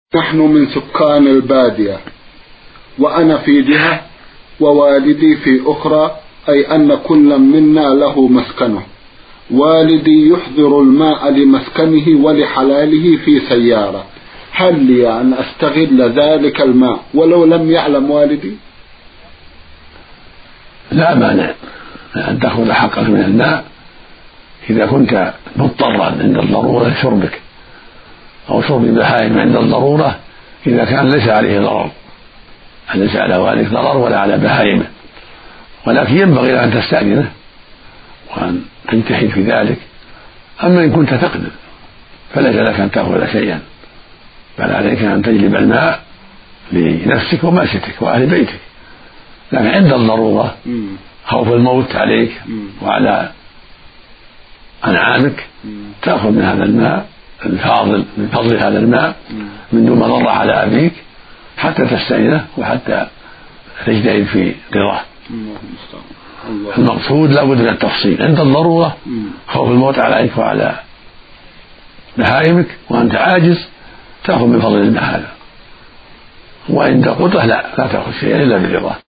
نحن من سكان البادية، وأنا في جهة ووالدي في أخرى، أي أن كل منا له مسكنه. والدي يحضر الماء لمسكنه ولحلاله في سيارة، هل لي أن أستغل ذلك الماء ولو لم يعلم والدي؟ لا مانع أن تأخذ حقك من الماء إذا كنت مضطرا عند الضرورة لشربك، أو شرب البهائم عند الضرورة إذا كان ليس عليه ضرر، ليس على والدك ضرر ولا على بهائمه، ولكن ينبغي أن تستأذنه وأن تجتهد في ذلك. أما إن كنت تقدر فليس لك أن تأخذ شيئا، بل عليك أن تجلب الماء لنفسك وماشيتك وأهل بيتك. لكن عند الضرورة خوف الموت عليك وعلى أنعامك تأخذ من هذا الماء الفاضل، من فضل هذا الماء من دون مضرة على أبيك، حتى تستأذنه وحتى تجتهد في رضاه. المقصود لا بد من التفصيل. عند الضرورة خوف الموت عليك وعلى بهائمك وأنت عاجز تأخذ من فضل الماء هذا، وعند قدرة لا تأخذ شيئا إلا برضاه.